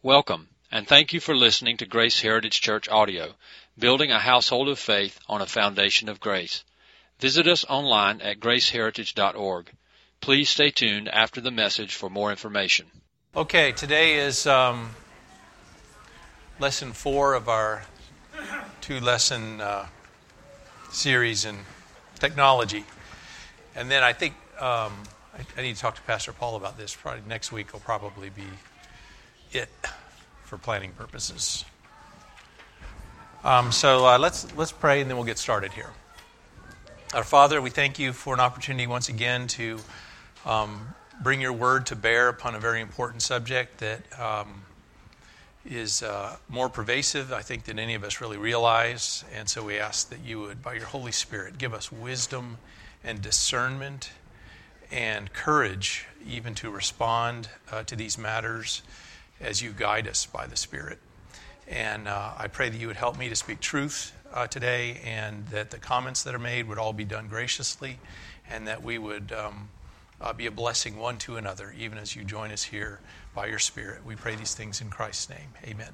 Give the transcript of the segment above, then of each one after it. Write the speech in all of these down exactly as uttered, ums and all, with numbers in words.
Welcome, and thank you for listening to Grace Heritage Church Audio, building a household of faith on a foundation of grace. Visit us online at grace heritage dot org. Please stay tuned after the message for more information. Okay, today is um, lesson four of our two-lesson uh, series in technology. And then I think um, I, I need to talk to Pastor Paul about this. Probably next week will probably be it for planning purposes. Um, so uh, let's let's pray and then we'll get started here. Our Father, we thank you for an opportunity once again to um, bring your word to bear upon a very important subject that um, is uh, more pervasive, I think, than any of us really realize. And so we ask that you would, by your Holy Spirit, give us wisdom and discernment and courage even to respond uh, to these matters as you guide us by the Spirit. And uh, I pray that you would help me to speak truth uh, today, and that the comments that are made would all be done graciously, and that we would um, uh, be a blessing one to another, even as you join us here by your Spirit. We pray these things in Christ's name. Amen.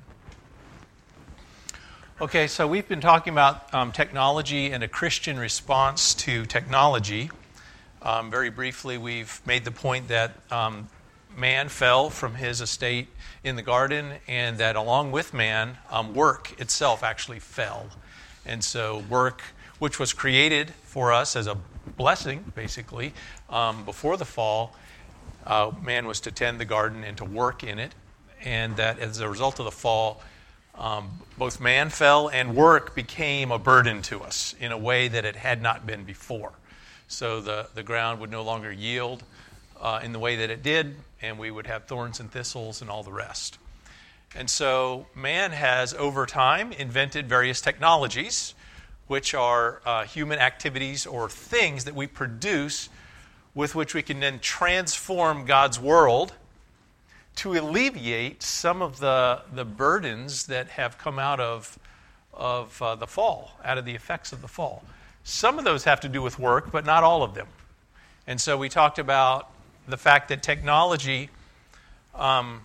Okay, so we've been talking about um, technology and a Christian response to technology. Um, very briefly, we've made the point that um, man fell from his estate in the garden, and that along with man, um, work itself actually fell. And so work, which was created for us as a blessing, basically, um, before the fall, uh, man was to tend the garden and to work in it. And that as a result of the fall, um, both man fell and work became a burden to us in a way that it had not been before. So the, the ground would no longer yield uh, in the way that it did, and we would have thorns and thistles and all the rest. And so man has, over time, invented various technologies, which are uh, human activities or things that we produce with which we can then transform God's world to alleviate some of the, the burdens that have come out of, of uh, the fall, out of the effects of the fall. Some of those have to do with work, but not all of them. And so we talked about the fact that technology, um,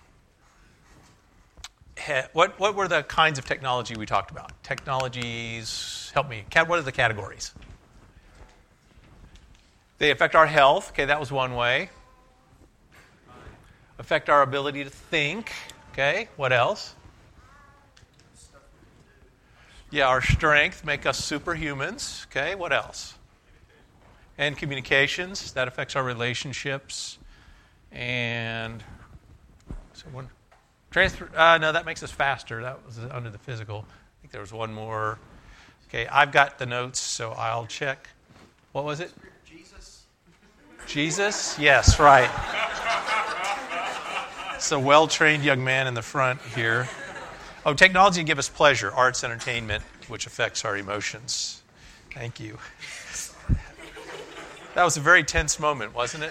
ha- what what were the kinds of technology we talked about? Technologies, help me, what are the categories? They affect our health, okay, that was one way. Affect our ability to think, okay, what else? Yeah, our strength, make us superhumans, okay, what else? And communications, that affects our relationships. And so one transfer. Uh, no, that makes us faster. That was under the physical. I think there was one more. Okay, I've got the notes, so I'll check. What was it? Jesus. Jesus? Yes, right. It's a well-trained young man in the front here. Oh, technology can give us pleasure, arts, entertainment, which affects our emotions. Thank you. That was a very tense moment, wasn't it?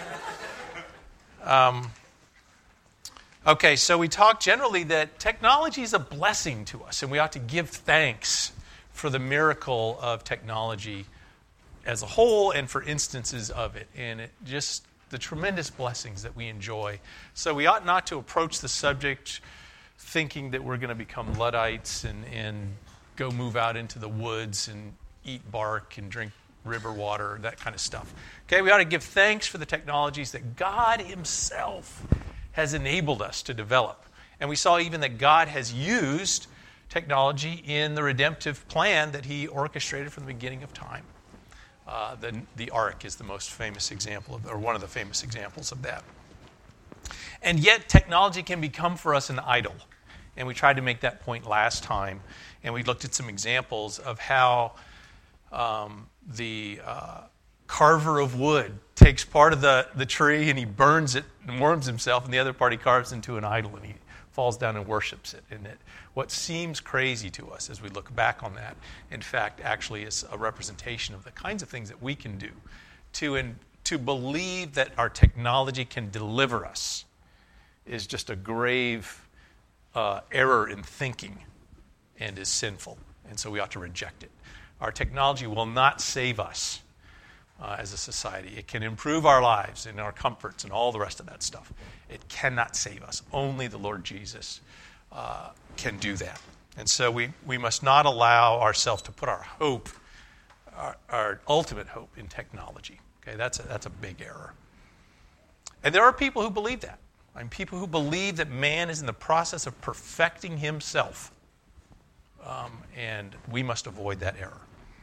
Um, okay, so we talked generally that technology is a blessing to us, and we ought to give thanks for the miracle of technology as a whole and for instances of it, and it just the tremendous blessings that we enjoy. So we ought not to approach the subject thinking that we're going to become Luddites and, and go move out into the woods and eat bark and drink river water, that kind of stuff. Okay, we ought to give thanks for the technologies that God himself has enabled us to develop. And we saw even that God has used technology in the redemptive plan that he orchestrated from the beginning of time. Uh, the, the ark is the most famous example, of, or one of the famous examples of that. And yet technology can become for us an idol. And we tried to make that point last time. And we looked at some examples of how um, the uh, carver of wood takes part of the, the tree and he burns it and warms himself, and the other part he carves into an idol and he falls down and worships it. And it, what seems crazy to us as we look back on that, in fact, actually is a representation of the kinds of things that we can do to, in, to believe that our technology can deliver us is just a grave uh, error in thinking and is sinful. And so we ought to reject it. Our technology will not save us. uh, as a society. It can improve our lives and our comforts and all the rest of that stuff. It cannot save us. Only the Lord Jesus uh, can do that. And so we, we must not allow ourselves to put our hope, our, our ultimate hope, in technology. Okay, that's a, that's a big error. And there are people who believe that. I mean, people who believe that man is in the process of perfecting himself. Um, and we must avoid that error.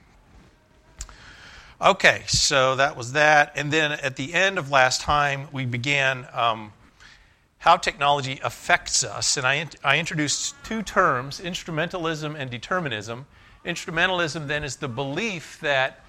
Okay, so that was that. And then at the end of last time, we began um, how technology affects us. And I, in- I introduced two terms, instrumentalism and determinism. Instrumentalism, then, is the belief that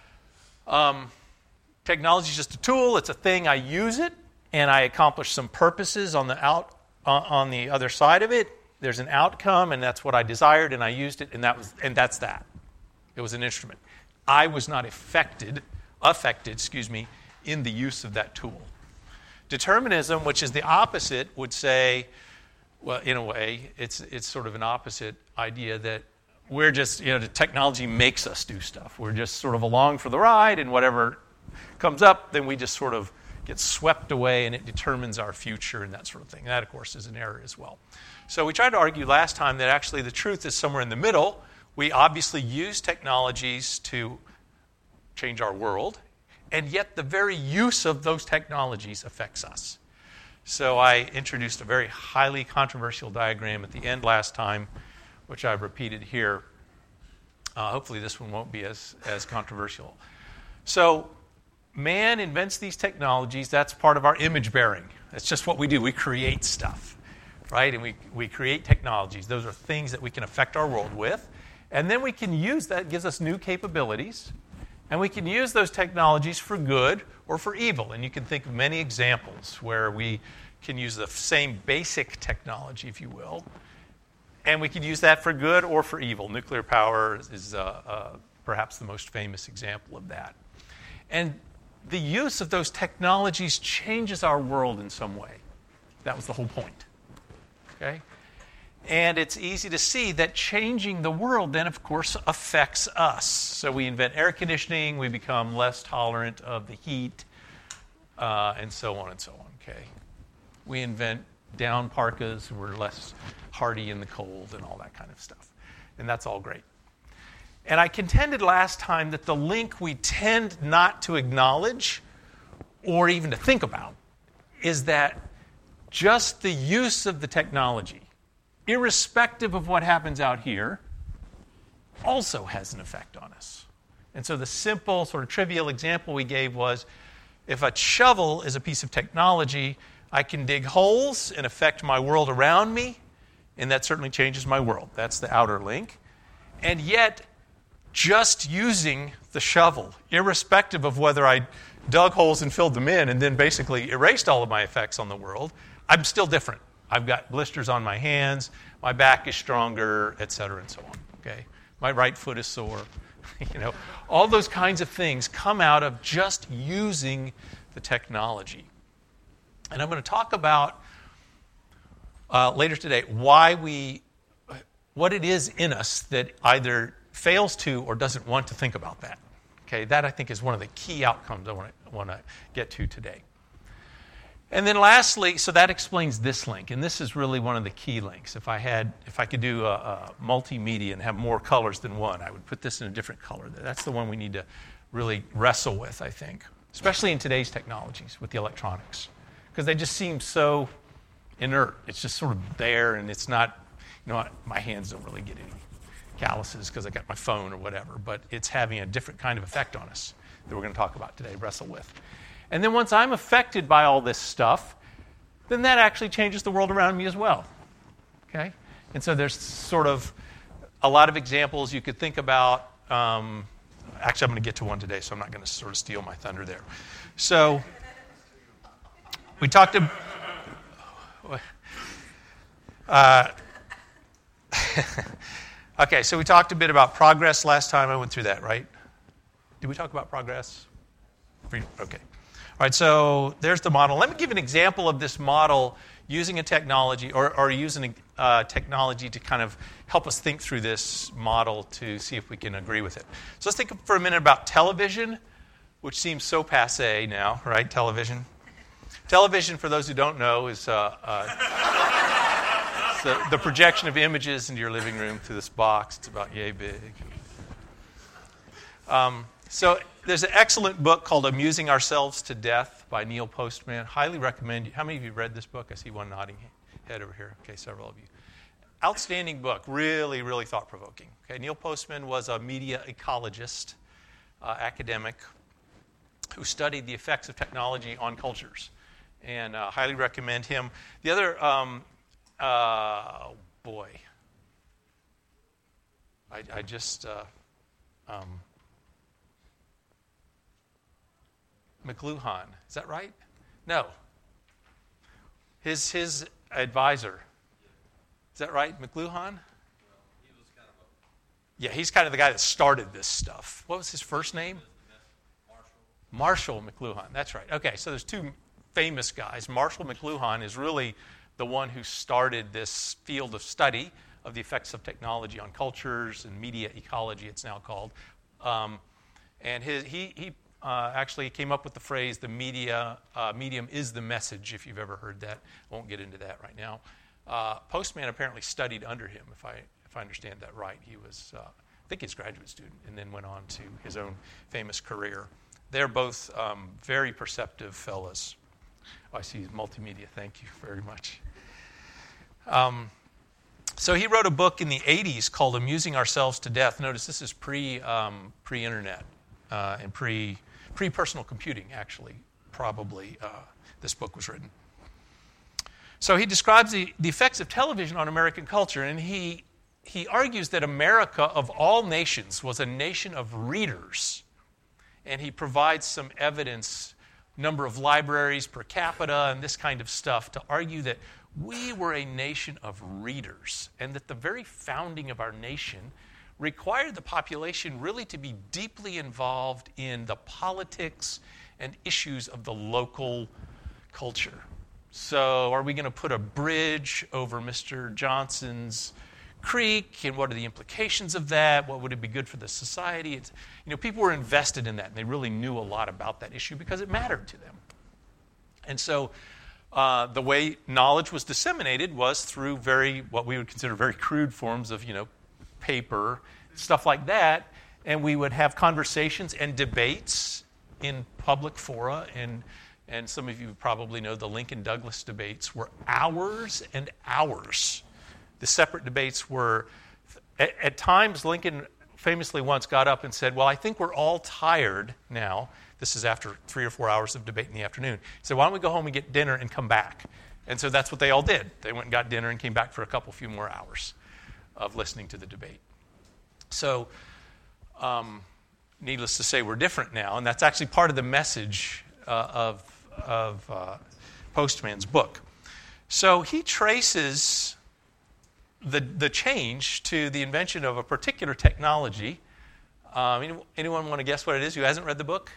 um, technology is just a tool. It's a thing. I use it, and I accomplish some purposes on the out uh, on the other side of it. There's an outcome, and that's what I desired, and I used it, and that was and that's that. It was an instrument. I was not affected, affected, excuse me, in the use of that tool. Determinism, which is the opposite, would say, well, in a way, it's it's sort of an opposite idea that we're just, you know, the technology makes us do stuff. We're just sort of along for the ride, and whatever comes up, then we just sort of get swept away, and it determines our future and that sort of thing. That, of course, is an error as well. So we tried to argue last time that actually the truth is somewhere in the middle. We obviously use technologies to change our world, and yet the very use of those technologies affects us. So I introduced a very highly controversial diagram at the end last time, which I've repeated here. Uh, hopefully this one won't be as, as controversial. So man invents these technologies. That's part of our image bearing. That's just what we do. We create stuff, right? And we, we create technologies. Those are things that we can affect our world with. And then we can use that. It gives us new capabilities. And we can use those technologies for good or for evil. And you can think of many examples where we can use the same basic technology, if you will, and we can use that for good or for evil. Nuclear power is uh, uh, perhaps the most famous example of that. And the use of those technologies changes our world in some way. That was the whole point. Okay? And it's easy to see that changing the world then, of course, affects us. So we invent air conditioning, we become less tolerant of the heat, uh, and so on and so on. Okay? We invent down parkas, we're less hardy in the cold and all that kind of stuff. And that's all great. And I contended last time that the link we tend not to acknowledge or even to think about is that just the use of the technology, irrespective of what happens out here, also has an effect on us. And so the simple, sort of trivial example we gave was, if a shovel is a piece of technology, I can dig holes and affect my world around me, and that certainly changes my world. That's the outer link. And yet, just using the shovel, irrespective of whether I dug holes and filled them in and then basically erased all of my effects on the world, I'm still different. I've got blisters on my hands, my back is stronger, et cetera, and so on. Okay, my right foot is sore. You know, all those kinds of things come out of just using the technology. And I'm going to talk about uh, later today why we, what it is in us that either fails to or doesn't want to think about that. Okay, that I think is one of the key outcomes I want to want to get to today. And then lastly, so that explains this link, and this is really one of the key links. If I had, if I could do a, a multimedia and have more colors than one, I would put this in a different color. That's the one we need to really wrestle with, I think, especially in today's technologies with the electronics, because they just seem so inert. It's just sort of there, and it's not, you know, my hands don't really get any calluses because I got my phone or whatever, but it's having a different kind of effect on us that we're going to talk about today, wrestle with. And then once I'm affected by all this stuff, then that actually changes the world around me as well. Okay? And so there's sort of a lot of examples you could think about. Um, actually, I'm going to get to one today, so I'm not going to sort of steal my thunder there. So we talked to... Uh, okay, so we talked a bit about progress last time. I went through that, right? Did we talk about progress? Okay. All right, so there's the model. Let me give an example of this model using a technology or, or using a technology to kind of help us think through this model to see if we can agree with it. So let's think for a minute about television. which seems so passé now, right? Television. Television, for those who don't know, is uh, uh, the, the projection of images into your living room through this box. It's about yay big. Um, so there's an excellent book called Amusing Ourselves to Death by Neil Postman. Highly recommend you. How many of you read this book? I see one nodding head over here. Okay, several of you. Outstanding book. Really, really thought-provoking. Okay, Neil Postman was a media ecologist, uh, academic, who studied the effects of technology on cultures. And uh, highly recommend him. The other, um, uh, oh boy, I, I just, uh, um, McLuhan, is that right? No. His his advisor, is that right, McLuhan? Yeah, he's kind of the guy that started this stuff. What was his first name? Marshall McLuhan, that's right. Okay, so there's two famous guys. Marshall McLuhan is really the one who started this field of study of the effects of technology on cultures and media ecology, it's now called. Um, and his, he, he uh, actually came up with the phrase, the media uh, medium is the message, if you've ever heard that. I won't get into that right now. Uh, Postman apparently studied under him, if I if I understand that right. He was, uh, I think, his graduate student, and then went on to his own famous career. They're both um, very perceptive fellas. Oh, I see multimedia. Thank you very much. Um, so he wrote a book in the eighties called Amusing Ourselves to Death. Notice this is pre, um, pre-internet uh, and pre, pre-personal computing, actually, probably, uh, this book was written. So he describes the, the effects of television on American culture, and he, he argues that America, of all nations, was a nation of readers. And he provides some evidence, number of libraries per capita and this kind of stuff, to argue that we were a nation of readers, and that the very founding of our nation required the population really to be deeply involved in the politics and issues of the local culture. So are we going to put a bridge over Mister Johnson's creek, and what are the implications of that? What would it be good for the society? It's, you know, people were invested in that, and they really knew a lot about that issue because it mattered to them. And so uh, the way knowledge was disseminated was through very, what we would consider very crude forms of, you know, paper, stuff like that, and we would have conversations and debates in public fora, and and some of you probably know the Lincoln Douglas debates were hours and hours. The separate debates were, at, at times, Lincoln famously once got up and said, well, I think we're all tired now. This is after three or four hours of debate in the afternoon. He said, why don't we go home and get dinner and come back? And so that's what they all did. They went and got dinner and came back for a couple few more hours of listening to the debate. So, um, needless to say, we're different now, and that's actually part of the message uh, of, of uh, Postman's book. So he traces the the change to the invention of a particular technology. Um, anyone want to guess what it is who hasn't read the book?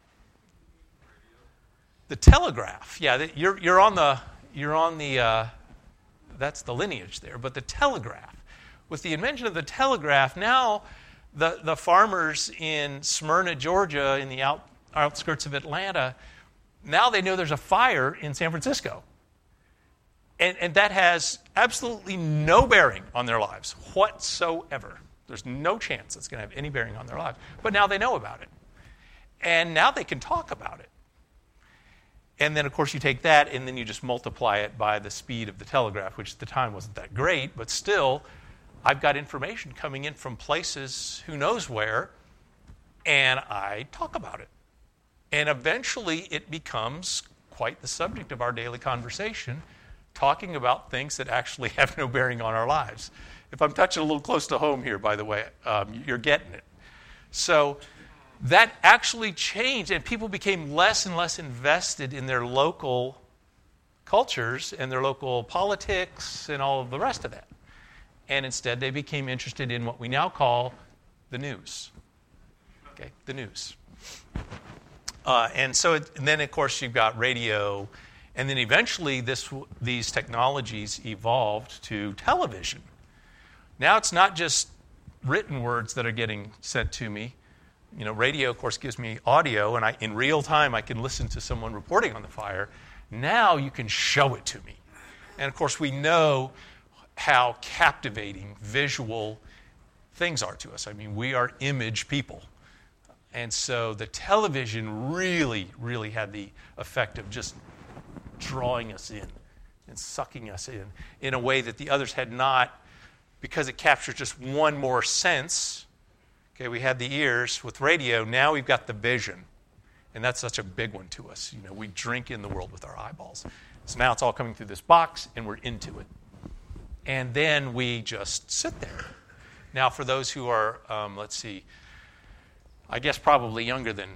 The telegraph. Yeah, you're you're on the you're on the uh, that's the lineage there. But the telegraph, with the invention of the telegraph, now the the farmers in Smyrna, Georgia, in the out, outskirts of Atlanta, now they know there's a fire in San Francisco. And, and that has absolutely no bearing on their lives whatsoever. There's no chance it's going to have any bearing on their lives. But now they know about it. And now they can talk about it. And then, of course, you take that and then you just multiply it by the speed of the telegraph, which at the time wasn't that great. But still, I've got information coming in from places who knows where, and I talk about it. And eventually it becomes quite the subject of our daily conversation, talking about things that actually have no bearing on our lives. If I'm touching a little close to home here, by the way, um, you're getting it. So that actually changed, and people became less and less invested in their local cultures and their local politics and all of the rest of that. And instead, they became interested in what we now call the news. Okay, the news. Uh, and so, it, and then, of course, you've got radio. And then eventually this, these technologies evolved to television. Now it's not just written words that are getting sent to me. you know, radio, of course, gives me audio, and I, in real time I can listen to someone reporting on the fire. Now you can show it to me. And, of course, we know how captivating visual things are to us. I mean, we are image people. And so the television really, really had the effect of just drawing us in and sucking us in in a way that the others had not, because it captures just one more sense. Okay, we had the ears. With radio, now we've got the vision. And that's such a big one to us. You know, we drink in the world with our eyeballs. So now it's all coming through this box, and we're into it. And then we just sit there. Now, for those who are, um, let's see, I guess probably younger than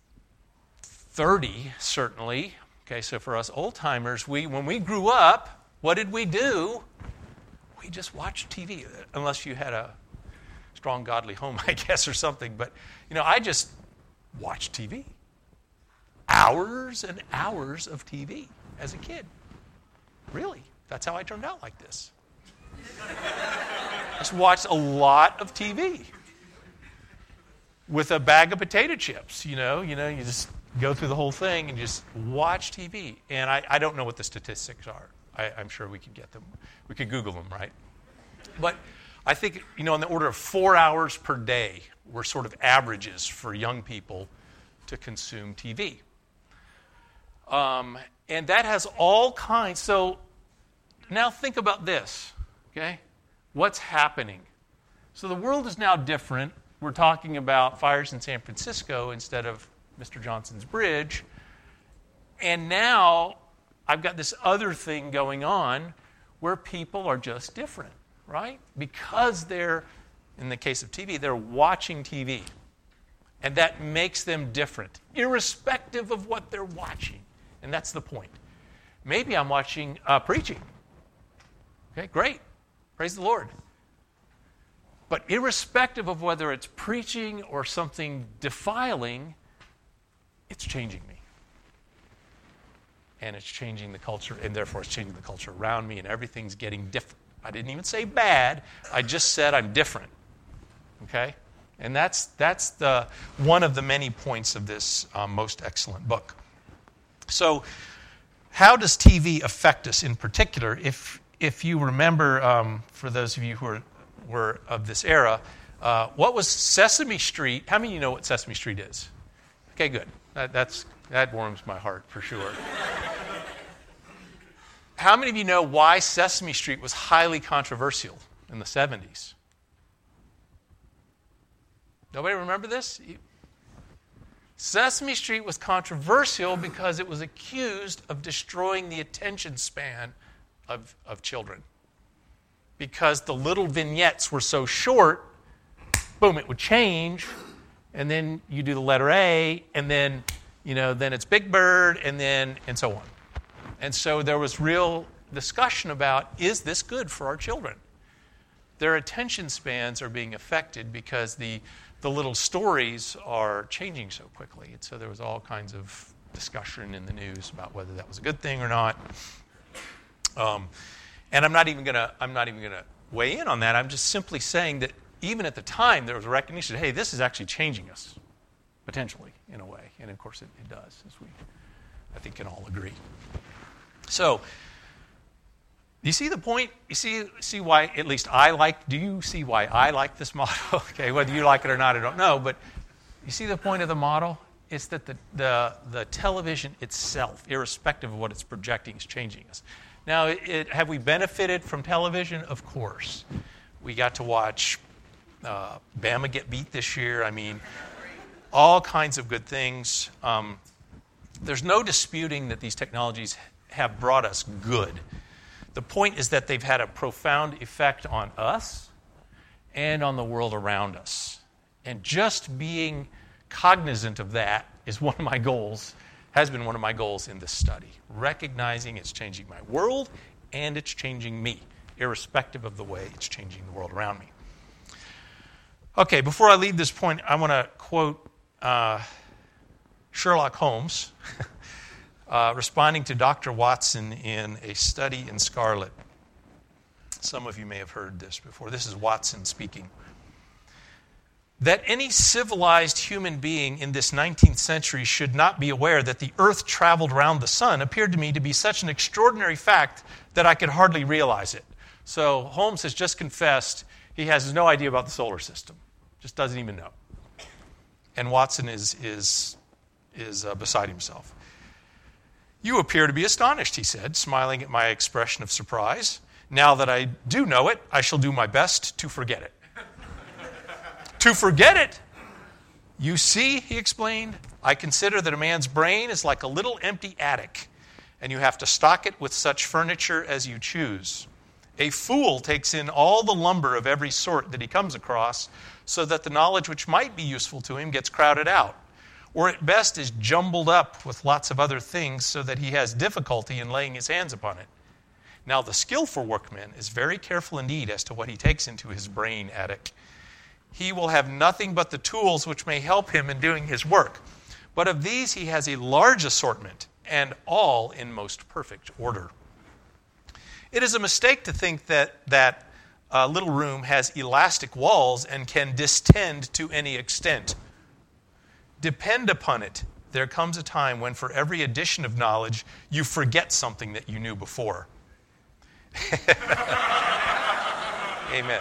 thirty, certainly. Okay, so for us old-timers, we when we grew up, what did we do? We just watched T V, unless you had a strong, godly home, I guess, or something. But, you know, I just watched T V. Hours and hours of T V as a kid. Really, that's how I turned out like this. I just watched a lot of T V. With a bag of potato chips, you know, you know, you just go through the whole thing and just watch T V. And I, I don't know what the statistics are. I, I'm sure we could get them. We could Google them, right? But I think, you know, in the order of four hours per day were sort of averages for young people to consume T V. Um, and that has all kinds. So now think about this, okay? What's happening? So the world is now different. We're talking about fires in San Francisco instead of Mister Johnson's Bridge. And now I've got this other thing going on where people are just different, right? Because they're, in the case of T V, they're watching T V. And that makes them different, irrespective of what they're watching. And that's the point. Maybe I'm watching uh, preaching. Okay, great. Praise the Lord. But irrespective of whether it's preaching or something defiling, it's changing me. And it's changing the culture, and therefore it's changing the culture around me, and everything's getting different. I didn't even say bad. I just said I'm different. Okay? And that's that's the one of the many points of this um, most excellent book. So how does T V affect us in particular? If if you remember, um, for those of you who are were of this era, uh, what was Sesame Street? How many of you know what Sesame Street is? Okay, good. That, that's, that warms my heart for sure. How many of you know why Sesame Street was highly controversial in the seventies? Nobody remember this? Sesame Street was controversial because it was accused of destroying the attention span of, of children. Because the little vignettes were so short, boom, it would change, and then you do the letter A, and then, you know, then it's Big Bird, and then, and so on. And so there was real discussion about, is this good for our children? Their attention spans are being affected because the, the little stories are changing so quickly. And so there was all kinds of discussion in the news about whether that was a good thing or not. Um, And I'm not even gonna I'm not even gonna weigh in on that. I'm just simply saying that even at the time there was a recognition, hey, this is actually changing us, potentially, in a way. And of course it, it does, as we I think can all agree. So you see the point? You see see why at least I like do you see why I like this model? Okay, whether you like it or not, I don't know, but you see the point of the model? It's that the the, the television itself, irrespective of what it's projecting, is changing us. Now, it, have we benefited from television? Of course. We got to watch uh, Bama get beat this year. I mean, all kinds of good things. Um, there's no disputing that these technologies have brought us good. The point is that they've had a profound effect on us and on the world around us. And just being cognizant of that is one of my goals, has been one of my goals in this study. Recognizing it's changing my world and it's changing me, irrespective of the way it's changing the world around me. Okay, before I leave this point, I want to quote uh, Sherlock Holmes uh, responding to Doctor Watson in A Study in Scarlet. Some of you may have heard this before. This is Watson speaking. that any civilized human being in this nineteenth century should not be aware that the Earth traveled around the sun appeared to me to be such an extraordinary fact that I could hardly realize it. So Holmes has just confessed he has no idea about the solar system, just doesn't even know. And Watson is, is, is uh, beside himself. You appear to be astonished, he said, smiling at my expression of surprise. Now that I do know it, I shall do my best to forget it. To forget it? You see, he explained, I consider that a man's brain is like a little empty attic, and you have to stock it with such furniture as you choose. A fool takes in all the lumber of every sort that he comes across, so that the knowledge which might be useful to him gets crowded out, or at best is jumbled up with lots of other things so that he has difficulty in laying his hands upon it. Now, the skillful workman is very careful indeed as to what he takes into his brain attic. He will have nothing but the tools which may help him in doing his work. But of these he has a large assortment, and all in most perfect order. It is a mistake to think that that uh, little room has elastic walls and can distend to any extent. Depend upon it, there comes a time when for every addition of knowledge, you forget something that you knew before. Amen.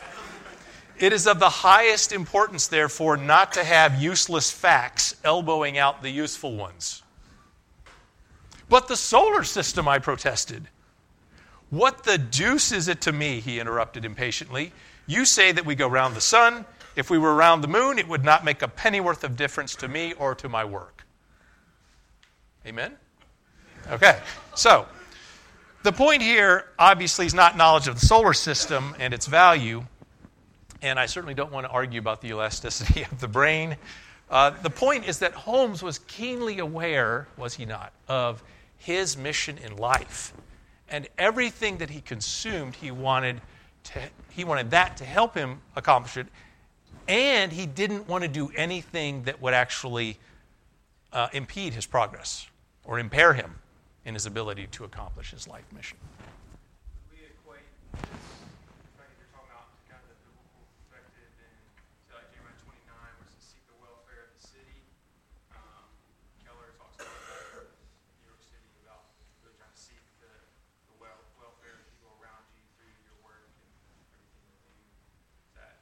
It is of the highest importance, therefore, not to have useless facts elbowing out the useful ones. But the solar system, I protested. What the deuce is it to me, he interrupted impatiently. You say that we go round the sun. If we were around the moon, it would not make a pennyworth of difference to me or to my work. Amen? Okay, so the point here, obviously, is not knowledge of the solar system and its value, and I certainly don't want to argue about the elasticity of the brain. Uh, the point is that Holmes was keenly aware, was he not, of his mission in life. And everything that he consumed, he wanted to, he wanted that to help him accomplish it. And he didn't want to do anything that would actually uh, impede his progress or impair him in his ability to accomplish his life mission. We equate the fact that you're talking about kind of the biblical perspective and so like Jeremiah twenty-nine, where it's to seek the welfare of the city. Um, Keller talks a lot about New York City, about really trying to seek the, the well, welfare of people around you through your work and everything that you do. Is that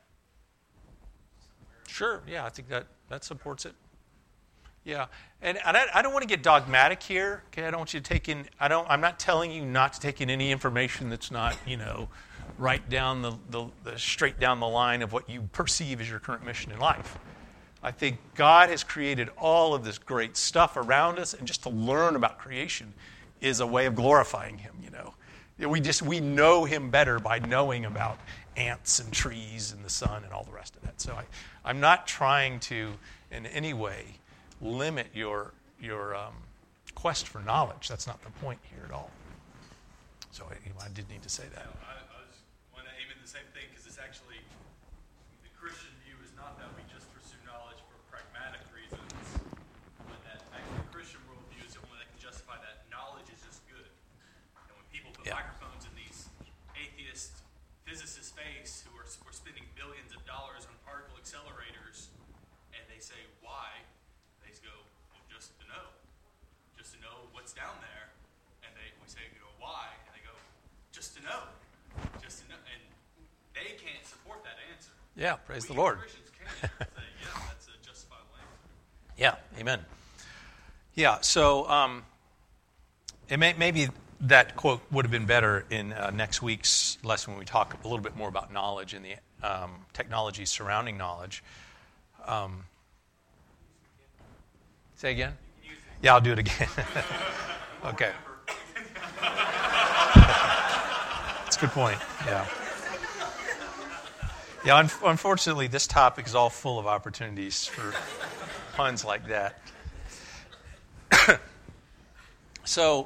somewhere? Sure, yeah, I think that, that supports it. Yeah, and, and I, I don't want to get dogmatic here. Okay, I don't want you to take in. I don't. I'm not telling you not to take in any information that's not, you know, right down the, the, the straight down the line of what you perceive as your current mission in life. I think God has created all of this great stuff around us, and just to learn about creation is a way of glorifying Him. You know, we just we know Him better by knowing about ants and trees and the sun and all the rest of that. So I, I'm not trying to in any way limit your your um, quest for knowledge. That's not the point here at all. So anyway, I did need to say that. I, I just want to aim at the same thing because it's actually the Christian view is not that we just pursue knowledge for pragmatic reasons, but that actually the Christian worldview is the one that can justify that knowledge is just good. And when people put Yeah. microphones in these atheist physicists' face who are we're spending billions of dollars on particle accelerators, and they say why. They go, well, just to know. Just to know what's down there. And they we say, you know, why? And they go, just to know. Just to know. And they can't support that answer. Yeah, praise we the Lord. Christians can say, yeah, that's a justifiable answer. Yeah, amen. Yeah, so um, it may, maybe that quote would have been better in uh, next week's lesson when we talk a little bit more about knowledge and the um, technology surrounding knowledge. Um, say again? Yeah, I'll do it again. Okay. That's a good point. Yeah. Yeah, un- unfortunately, this topic is all full of opportunities for puns like that. So,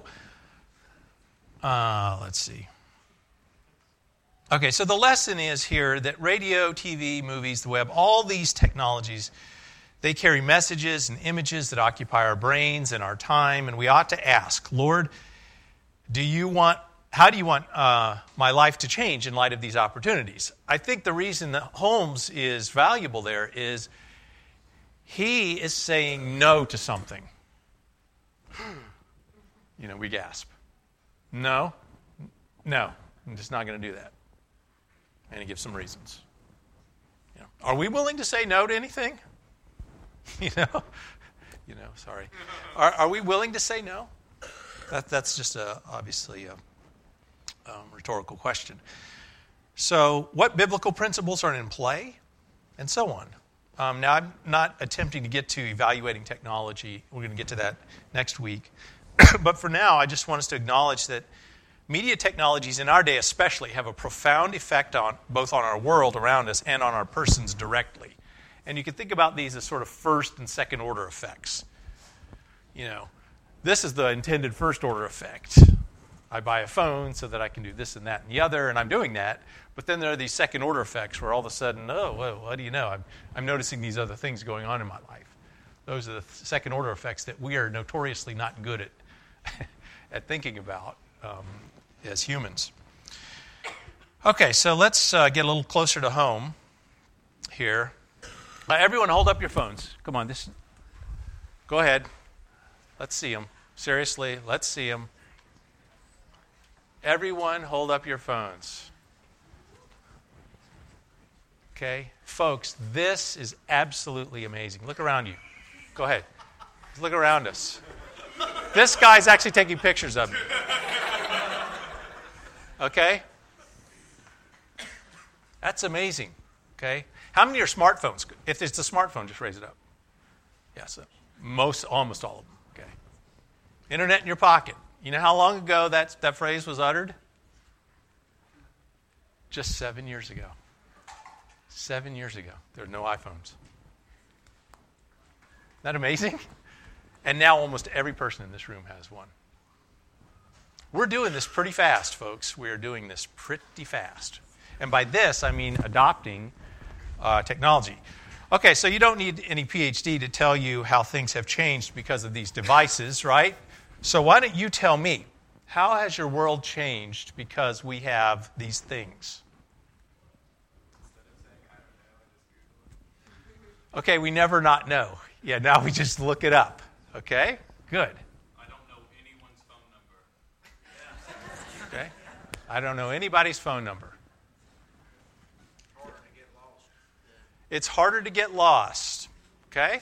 uh, let's see. Okay, so the lesson is here that radio, T V, movies, the web, all these technologies, they carry messages and images that occupy our brains and our time, and we ought to ask, Lord, do you want how do you want uh, my life to change in light of these opportunities? I think the reason that Holmes is valuable there is he is saying no to something. You know, we gasp. No, no, I'm just not going to do that. And he gives some reasons. You know, are we willing to say no to anything? You know, you know. Sorry. Are are we willing to say no? That that's just a obviously a um, rhetorical question. So, what biblical principles are in play, and so on. Um, now, I'm not attempting to get to evaluating technology. We're going to get to that next week. But for now, I just want us to acknowledge that media technologies in our day especially have a profound effect on both on our world around us and on our persons directly. And you can think about these as sort of first and second order effects. You know, this is the intended first order effect. I buy a phone so that I can do this and that and the other, and I'm doing that. But then there are these second order effects where all of a sudden, oh, well, what do you know? I'm, I'm noticing these other things going on in my life. Those are the second order effects that we are notoriously not good at, at thinking about um, as humans. Okay, so let's uh, get a little closer to home here. Uh, everyone hold up your phones. Come on, this. Go ahead. Let's see them. Seriously, let's see them. Everyone hold up your phones. Okay? Folks, this is absolutely amazing. Look around you. Go ahead. Look around us. This guy's actually taking pictures of me. Okay? That's amazing. Okay? How many are smartphones? If it's a smartphone, just raise it up. Yeah, so most, almost all of them. Okay. Internet in your pocket. You know how long ago that, that phrase was uttered? Just seven years ago. Seven years ago. There were no iPhones. Isn't that amazing? And now almost every person in this room has one. We're doing this pretty fast, folks. We are doing this pretty fast. And by this, I mean adopting uh, technology. Okay, so you don't need any P H D to tell you how things have changed because of these devices, right? So why don't you tell me, how has your world changed because we have these things? Okay, we never not know. Yeah, now we just look it up. Okay, good. I don't know anyone's phone number. Okay, I don't know anybody's phone number. Harder to get lost. It's harder to get lost. Okay?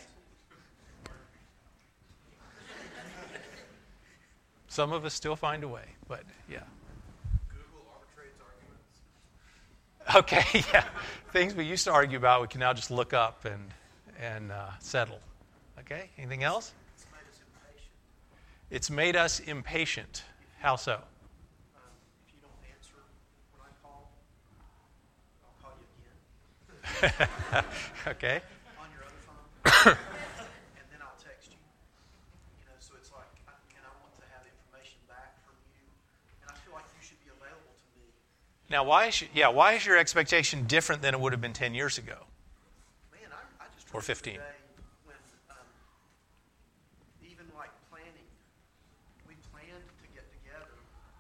Some of us still find a way, but yeah. Google arbitrates arguments. Okay, yeah. Things we used to argue about, we can now just look up and and uh, settle. Okay, anything else? It's made us impatient. It's made us impatient. How so? Um, if you don't answer when I call, I'll call you again. Okay. On your other phone. And then I'll text you. You know, so it's like, I, and I want to have information back from you. And I feel like you should be available to me. Now, why is your, yeah, why is your expectation different than it would have been ten years ago? Man, I, I just Or remember fifteen. the day when um, even like planning, we planned to get together,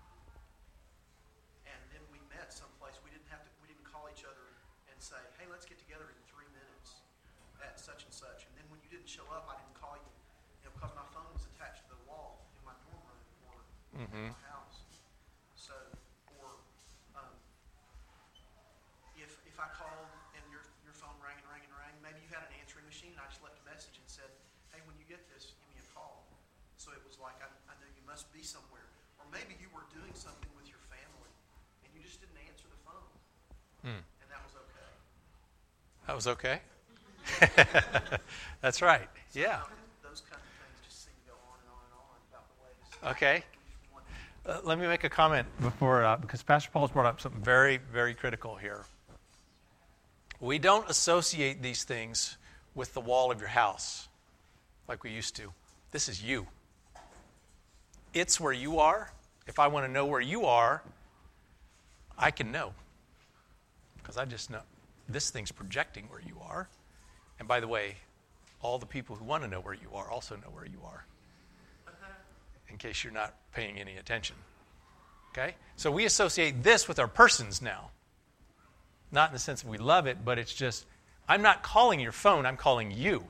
and then we met someplace. We didn't have to. We didn't call each other and say, "Hey, let's get together in three minutes at such and such." And then when you didn't show up, I didn't call you, you know, because my phone was attached to the wall in my dorm room or Mm-hmm. in my house. So, or um, if if I called and your your phone rang and rang and rang, maybe you had an answering machine. I just left a message and said, "Hey, when you get this, give me a call." So it was like I, I knew you must be somewhere, or maybe you were doing something with your family and you just didn't answer the phone, Hmm. and that was okay. That was okay. That's right. Yeah. Those kind of things just seem to go on and on and on about the ways. Okay. we want- Uh, let me make a comment before, uh, because Pastor Paul's brought up something very, very critical here. We don't associate these things with the wall of your house like we used to. This is you. It's where you are. If I want to know where you are, I can know. Because I just know. This thing's projecting where you are. And by the way, all the people who want to know where you are also know where you are. In case you're not paying any attention. Okay? So we associate this with our persons now. Not in the sense that we love it, but it's just, I'm not calling your phone, I'm calling you.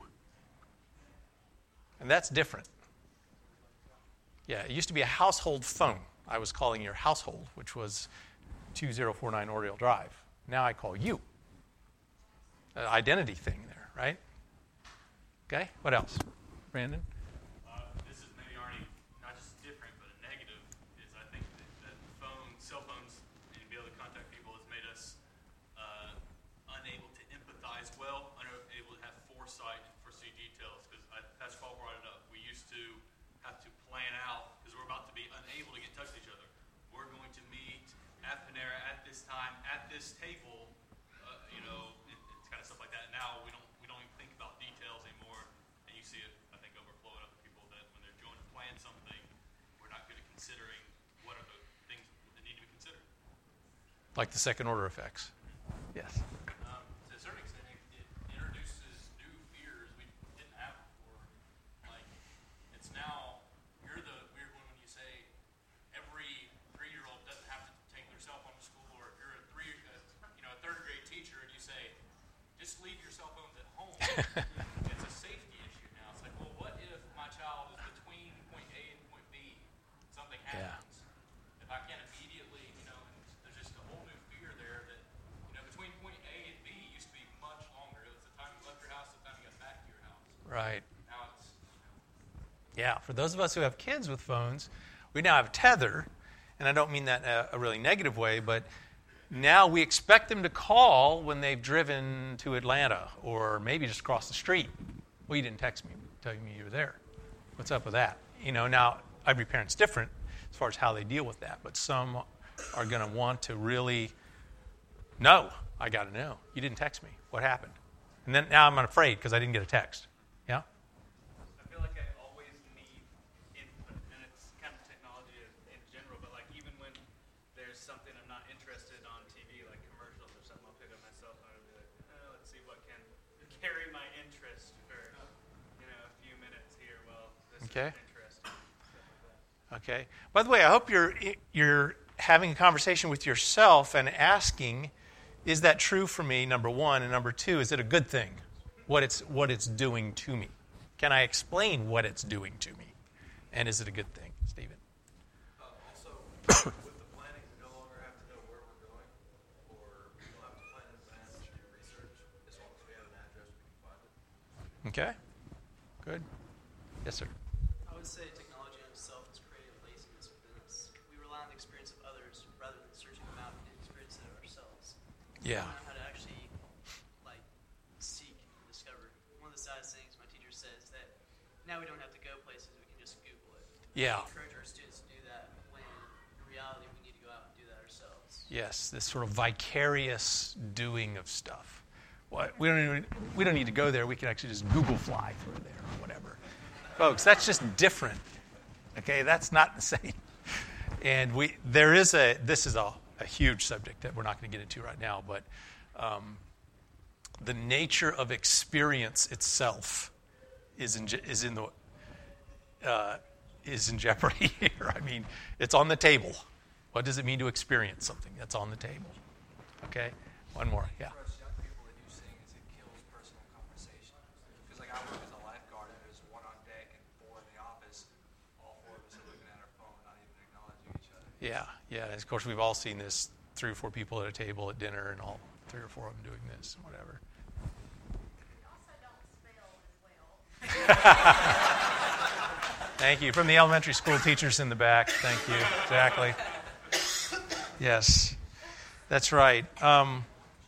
And that's different. Yeah, it used to be a household phone. I was calling your household, which was two zero four nine Oriole Drive. Now I call you. An identity thing there, right? Okay, what else? Brandon? Uh, this is maybe already not just different, but a negative is I think that, that phones, cell phones, and be able to contact people has made us uh, unable to empathize well, unable to have foresight and foresee details. Because Pastor Paul brought it up. We used to have to plan out because we're about to be unable to get in touch with each other. We're going to meet at Panera at this time at this table. Uh, you know, it, it's kind of stuff like that. Now we don't we don't even think about details anymore. And you see it, I think, overflowing up to people that when they're going to plan something, we're not good at considering what are the things that need to be considered. Like the second order effects. Yes. Um, to a certain extent, it, it introduces new fears we didn't have before. Like, it's now, you're the weird one when you say every three-year-old doesn't have to take their cell phone to school, or if you're a three, uh, you know, a third-grade teacher and you say, just leave your cell phones at home. It's a safety issue now. It's like, well, what if my child is between point A and point B? Something Yeah. happens. If I can't immediately, you know, and there's just a whole new fear there that, you know, between point A and B used to be much longer. It was the time you left your house, the time you got back to your house. Right. Now it's, you know, Yeah, for those of us who have kids with phones, we now have Tether, and I don't mean that in a, a really negative way, but now we expect them to call when they've driven to Atlanta or maybe just across the street. Well, you didn't text me telling me you were there. What's up with that? You know, now every parent's different as far as how they deal with that, but some are going to want to really know. I got to know. You didn't text me. What happened? And then now I'm afraid because I didn't get a text. Yeah? I feel like I always need input, and it's kind of technology in general, but like even when there's something I'm not interested on T V, like commercials or something, I'll pick up my cell phone and be like, oh, let's see what can carry my interest for, you know, a few minutes here while this Okay. is interesting. Stuff like that. Okay. By the way, I hope you're you're having a conversation with yourself and asking, is that true for me, number one? And number two, is it a good thing, what it's what it's doing to me? Can I explain what it's doing to me? And is it a good thing, Stephen? Uh, also, with the planning, we no longer have to know where we're going, or we don't have to plan in advance to do research. As long as we have an address, we can find it. Okay. Good. Yes, sir. I would say technology in itself has created laziness within us. We rely on the experience of others rather than searching them out and experiencing it ourselves. Yeah. We don't know how to actually like seek and discover. One of the saddest things my teacher says that now we don't have to go places, we can just Google it. Yeah. We encourage our students to do that when in reality we need to go out and do that ourselves. Yes, this sort of vicarious doing of stuff. What we don't even, we don't need to go there. We can actually just Google fly through there or whatever. Folks, that's just different. Okay, that's not the same. And we there is a this is a, a huge subject that we're not going to get into right now, but um, the nature of experience itself is in je- is in the uh, is in jeopardy here. I mean, it's on the table. What does it mean to experience something that's on the table? Okay, one more. Yeah. For us young people, the new thing is it kills personal conversation. Because like I work as a lifeguard, and there's one on deck and four in the office. All four of us are looking at our phone, not even acknowledging each other. Yeah, yeah. And of course, we've all seen this: three or four people at a table at dinner, and all three or four of them doing this, whatever. Also don't spell as well. Thank you. From the elementary school teachers in the back. Thank you. Exactly. Yes, that's right. Um,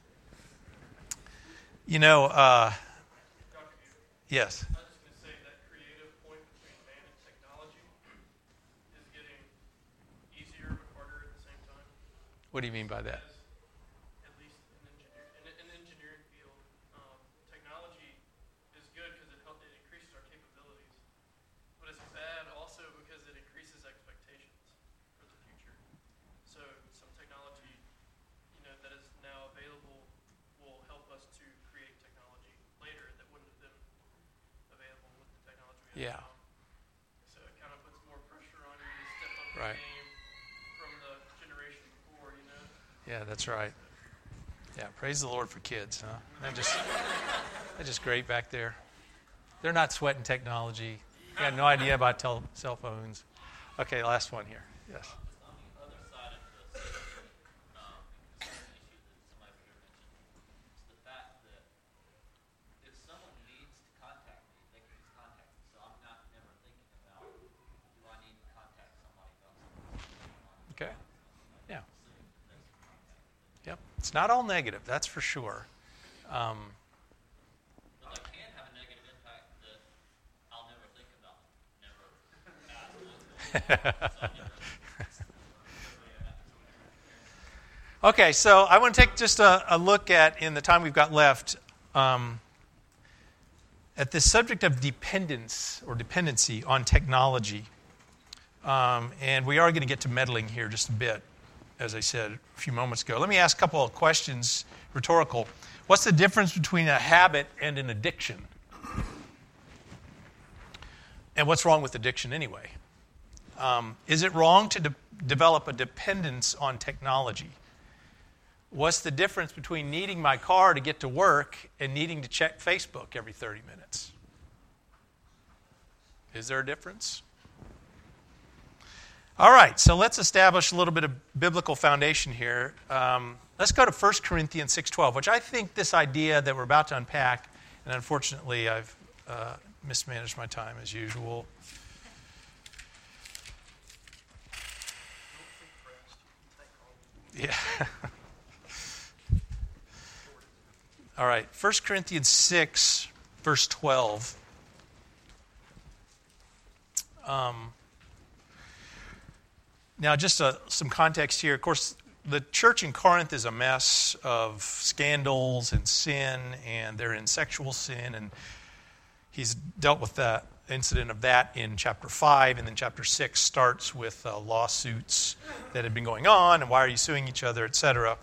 you know, uh, yes. I was just going to say that creative point between man and technology is getting easier but harder at the same time. What do you mean by that? As, at least in, engineer, in, in the engineering field, um, technology is good because it help, it increases our capabilities, but it's bad also because it increases expectations for the future. So some technology, you know, that is now available will help us to create technology later that wouldn't have been available with the technology we have Yeah. now. So it kind of puts more pressure on you to step up Right. the game from the Yeah, that's right. Yeah, praise the Lord for kids, huh? They're just, they're just great back there. They're not sweating technology. They got no idea about tel- cell phones. Okay, last one here. Yes. On the other side of the um, concern issue that somebody here mentioned, is the fact that if someone needs to contact me, they can just contact me. So I'm not never thinking about, do I need to contact somebody about something? Okay. Yeah. Yep. It's not all negative, that's for sure. Um, But that can have a negative impact that I'll never think about, never ask. Okay, so I want to take just a, a look at, in the time we've got left, um, at this subject of dependence or dependency on technology. Um, and we are going to get to meddling here just a bit, as I said a few moments ago. Let me ask a couple of questions, rhetorical. What's the difference between a habit and an addiction? And what's wrong with addiction anyway? Um, is it wrong to de- develop a dependence on technology? What's the difference between needing my car to get to work and needing to check Facebook every thirty minutes? Is there a difference? All right, so let's establish a little bit of biblical foundation here. Um, let's go to First Corinthians six twelve, which I think this idea that we're about to unpack, and unfortunately I've uh, mismanaged my time as usual. Yeah. All right, First Corinthians six, verse twelve. Um, now, just uh, some context here. Of course, the church in Corinth is a mess of scandals and sin, and they're in sexual sin, and he's dealt with the incident of that in chapter five, and then chapter six starts with uh, lawsuits that have been going on, and why are you suing each other, et cetera.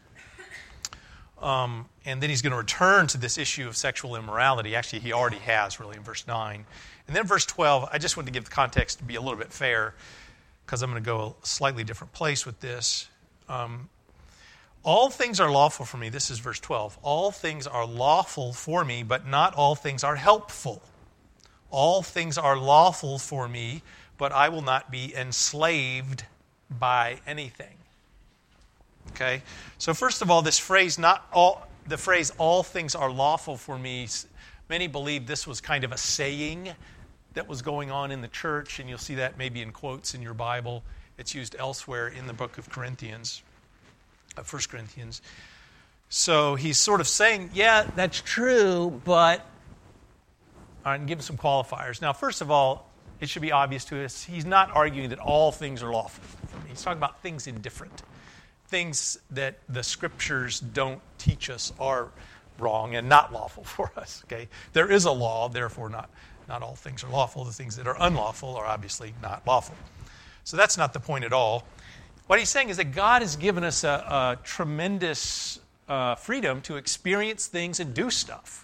Um, and then he's going to return to this issue of sexual immorality. Actually, he already has, really, in verse nine. And then verse twelve, I just wanted to give the context to be a little bit fair, because I'm going to go a slightly different place with this. Um, all things are lawful for me. This is verse twelve. All things are lawful for me, but not all things are helpful. All things are lawful for me, but I will not be enslaved by anything. Okay? So first of all, this phrase, not all, the phrase, all things are lawful for me, many believe this was kind of a saying that was going on in the church, and you'll see that maybe in quotes in your Bible. It's used elsewhere in the book of Corinthians, uh, First Corinthians. So he's sort of saying, yeah, that's true, but... All right, and give him some qualifiers. Now, first of all, it should be obvious to us, he's not arguing that all things are lawful for me. He's talking about things indifferent. Things that the Scriptures don't teach us are wrong and not lawful for us. Okay, there is a law, therefore not, not all things are lawful. The things that are unlawful are obviously not lawful. So that's not the point at all. What he's saying is that God has given us a, a tremendous uh, freedom to experience things and do stuff.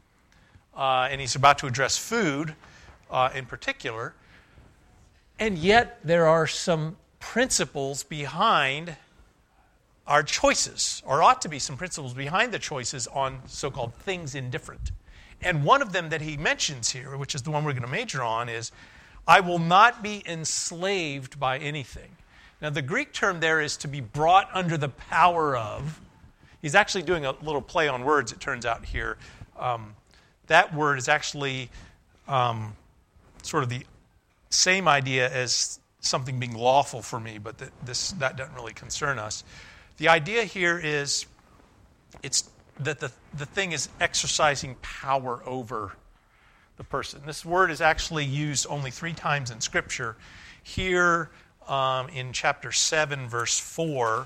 Uh, and he's about to address food uh, in particular. And yet there are some principles behind our choices, or ought to be some principles behind the choices on so-called things indifferent. And one of them that he mentions here, which is the one we're going to major on, is, I will not be enslaved by anything. Now, the Greek term there is to be brought under the power of. He's actually doing a little play on words, it turns out here. Um, that word is actually um, sort of the same idea as something being lawful for me, but that, this, that doesn't really concern us. The idea here is it's that the, the thing is exercising power over the person. This word is actually used only three times in Scripture. Here um, in chapter seven, verse four,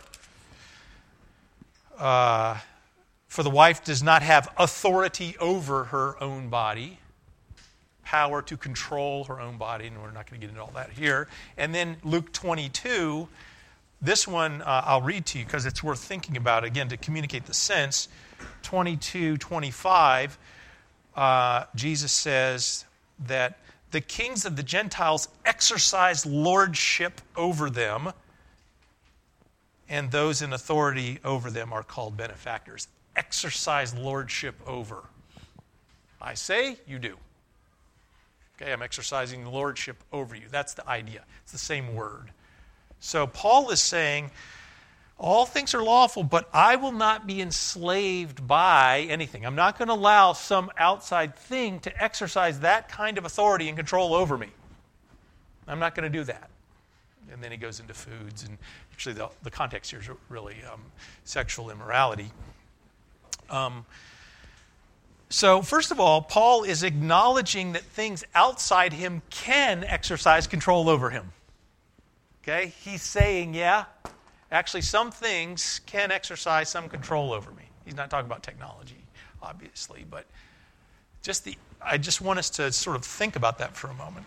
uh, for the wife does not have authority over her own body, power to control her own body, and we're not going to get into all that here. And then Luke twenty-two, this one uh, I'll read to you because it's worth thinking about, again, to communicate the sense. twenty-two twenty-five, uh, Jesus says that the kings of the Gentiles exercise lordship over them. and those in authority over them are called benefactors. Exercise lordship over. I say, you do. Okay, I'm exercising lordship over you. That's the idea. It's the same word. So Paul is saying, all things are lawful, but I will not be enslaved by anything. I'm not going to allow some outside thing to exercise that kind of authority and control over me. I'm not going to do that. And then he goes into foods, and actually the, the context here is really um, sexual immorality. Um, so first of all, Paul is acknowledging that things outside him can exercise control over him. Okay? He's saying, yeah, actually some things can exercise some control over me. He's not talking about technology, obviously, but just the I just want us to sort of think about that for a moment.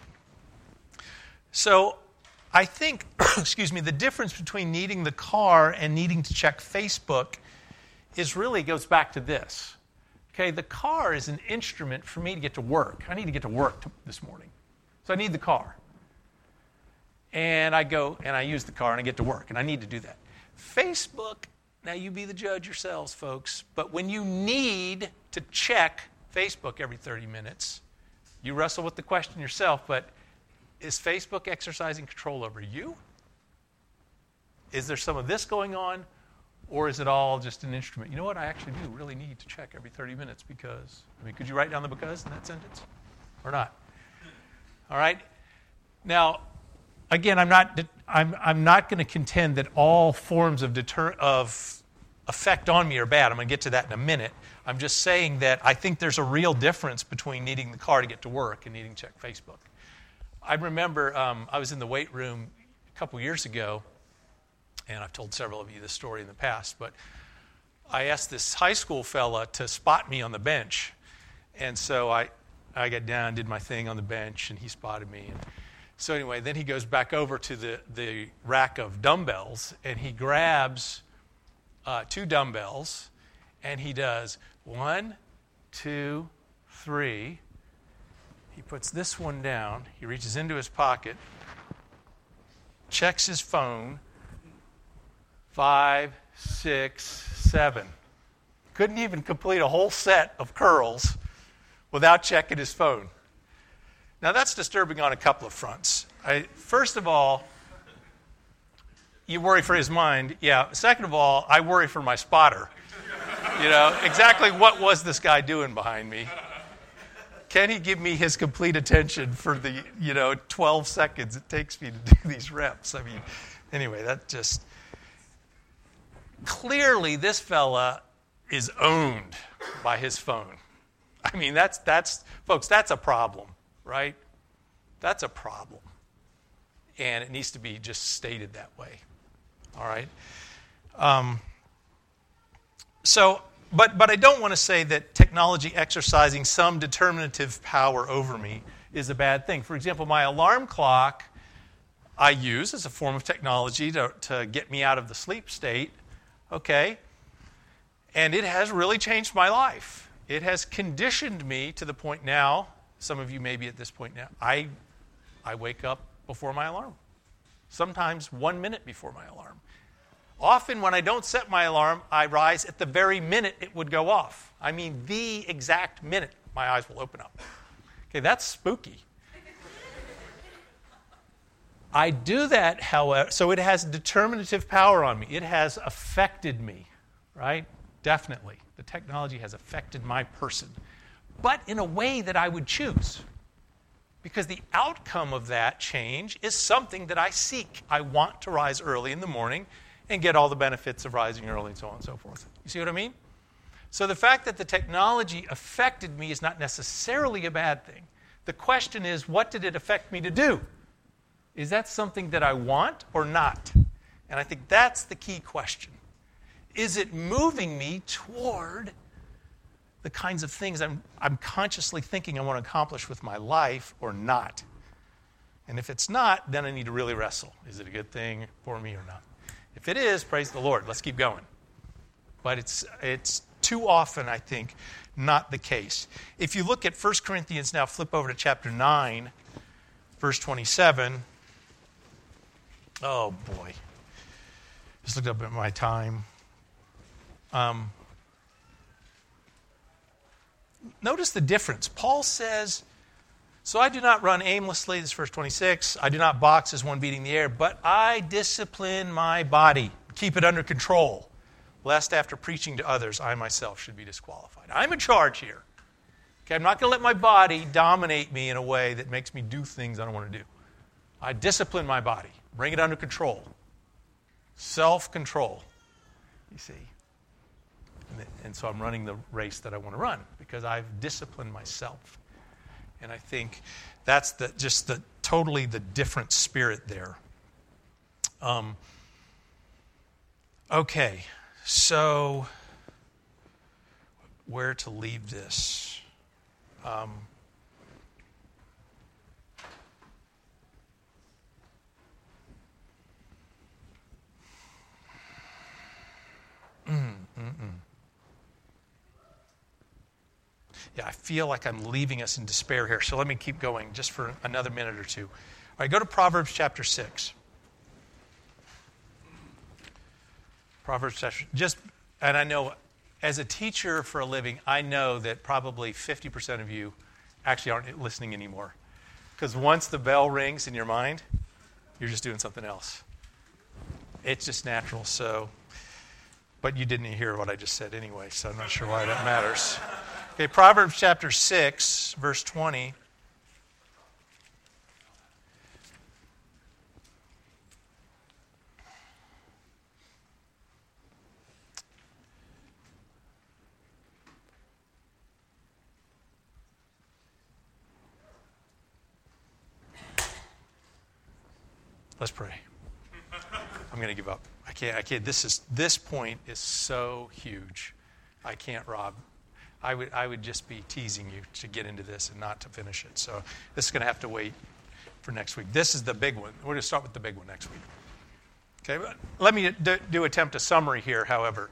So I think, excuse me, the difference between needing the car and needing to check Facebook is really goes back to this. Okay, the car is an instrument for me to get to work. I need to get to work to, this morning. So I need the car. And I go and I use the car and I get to work, and I need to do that. Facebook, now you be the judge yourselves, folks, but when you need to check Facebook every thirty minutes, you wrestle with the question yourself, but is Facebook exercising control over you? Is there some of this going on, or is it all just an instrument? You know what, I actually do really need to check every thirty minutes because, I mean, could you write down the because in that sentence? Or not? All right? Now, again, I'm not I'm I'm not going to contend that all forms of deter of effect on me are bad. I'm going to get to that in a minute. I'm just saying that I think there's a real difference between needing the car to get to work and needing to check Facebook. I remember um, I was in the weight room a couple years ago, and I've told several of you this story in the past, but I asked this high school fella to spot me on the bench. And so I, I got down, did my thing on the bench, and he spotted me. And so anyway, then he goes back over to the, the rack of dumbbells, and he grabs uh, two dumbbells, and he does one, two, three. He puts this one down. He reaches into his pocket, checks his phone, five, six, seven. Couldn't even complete a whole set of curls without checking his phone. Now, that's disturbing on a couple of fronts. I, first of all, you worry for his mind. Yeah. Second of all, I worry for my spotter. You know, exactly what was this guy doing behind me? Can he give me his complete attention for the, you know, twelve seconds it takes me to do these reps? I mean, anyway, that just... Clearly, this fella is owned by his phone. I mean, that's, that's folks, that's a problem, right? That's a problem. And it needs to be just stated that way. All right? Um, so, but, but I don't want to say that technology exercising some determinative power over me is a bad thing. For example, my alarm clock I use as a form of technology to, to get me out of the sleep state. Okay, and it has really changed my life. It has conditioned me to the point now, some of you may be at this point now, I, I wake up before my alarm. Sometimes one minute before my alarm. Often when I don't set my alarm, I rise at the very minute it would go off. I mean, the exact minute my eyes will open up. Okay, that's spooky. I do that, however, so it has determinative power on me. It has affected me, right? Definitely. The technology has affected my person, but in a way that I would choose. Because the outcome of that change is something that I seek. I want to rise early in the morning and get all the benefits of rising early and so on and so forth. You see what I mean? So the fact that the technology affected me is not necessarily a bad thing. The question is, what did it affect me to do? Is that something that I want or not? And I think that's the key question. Is it moving me toward the kinds of things I'm, I'm consciously thinking I want to accomplish with my life or not? And if it's not, then I need to really wrestle. Is it a good thing for me or not? If it is, praise the Lord. Let's keep going. But it's it's too often, I think, not the case. If you look at First Corinthians now, flip over to chapter nine, verse twenty-seven. Oh, boy. Just looked up at my time. Um, notice the difference. Paul says, so I do not run aimlessly, this is verse twenty-six. I do not box as one beating the air, but I discipline my body, keep it under control, lest after preaching to others, I myself should be disqualified. I'm in charge here. Okay, I'm not going to let my body dominate me in a way that makes me do things I don't want to do. I discipline my body, bring it under control. Self-control, you see. And, and so I'm running the race that I want to run because I've disciplined myself. And I think that's the just the totally the different spirit there. Um, okay, so where to leave this? Um, mm, mm, mm. Yeah, I feel like I'm leaving us in despair here. So let me keep going just for another minute or two. All right, go to Proverbs chapter six. Proverbs chapter just, and I know as a teacher for a living, I know that probably fifty percent of you actually aren't listening anymore. Because once the bell rings in your mind, you're just doing something else. It's just natural. So, but you didn't hear what I just said anyway, so I'm not sure why that matters. Okay, Proverbs chapter six, verse twenty. Let's pray. I'm going to give up. I can't. I can't. This is this point is so huge. I can't, Rob. I would I would just be teasing you to get into this and not to finish it. So this is going to have to wait for next week. This is the big one. We're going to start with the big one next week. Okay. But let me do, do attempt a summary here. However,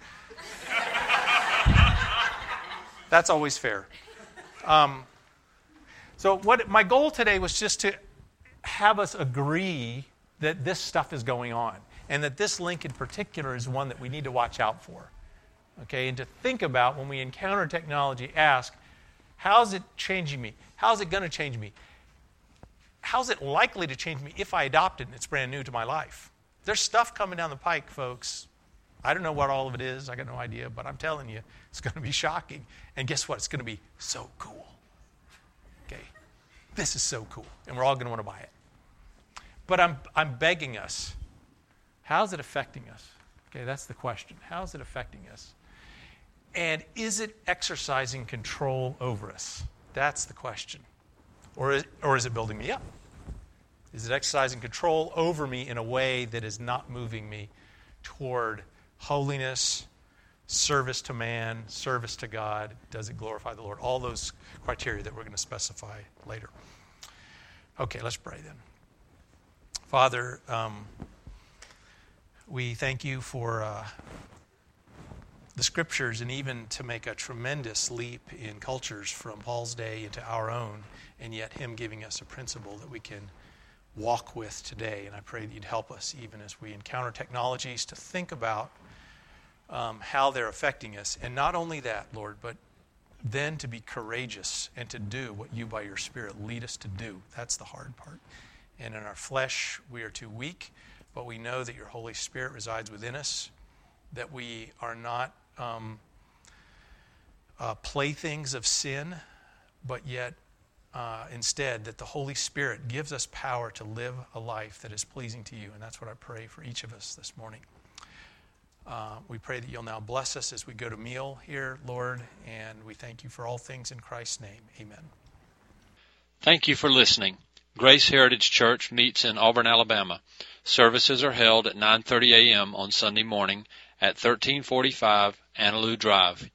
that's always fair. Um, so what my goal today was just to have us agree that this stuff is going on, and that this link in particular is one that we need to watch out for. Okay, and to think about when we encounter technology, ask, how's it changing me? How's it going to change me? How's it likely to change me if I adopt it and it's brand new to my life? There's stuff coming down the pike, folks. I don't know what all of it is. I got no idea, but I'm telling you, it's going to be shocking. And guess what? It's going to be so cool. Okay, this is so cool, and we're all going to want to buy it. But I'm I'm begging us, how's it affecting us? Okay, that's the question. How's it affecting us? And is it exercising control over us? That's the question. Or is, or is it building me up? Is it exercising control over me in a way that is not moving me toward holiness, service to man, service to God? Does it glorify the Lord? All those criteria that we're going to specify later. Okay, let's pray then. Father, um, we thank you for uh, the Scriptures, and even to make a tremendous leap in cultures from Paul's day into our own, and yet him giving us a principle that we can walk with today. And I pray that you'd help us, even as we encounter technologies, to think about um, how they're affecting us. And not only that, Lord, but then to be courageous and to do what you by your Spirit lead us to do. That's the hard part. And in our flesh, we are too weak, but we know that your Holy Spirit resides within us, that we are not um, uh, playthings of sin, but yet uh, instead that the Holy Spirit gives us power to live a life that is pleasing to you. And that's what I pray for each of us this morning. Uh, we pray that you'll now bless us as we go to meal here, Lord, and we thank you for all things in Christ's name. Amen. Thank you for listening. Grace Heritage Church meets in Auburn, Alabama. Services are held at nine thirty a.m. on Sunday morning at thirteen forty-five Annaloo Drive.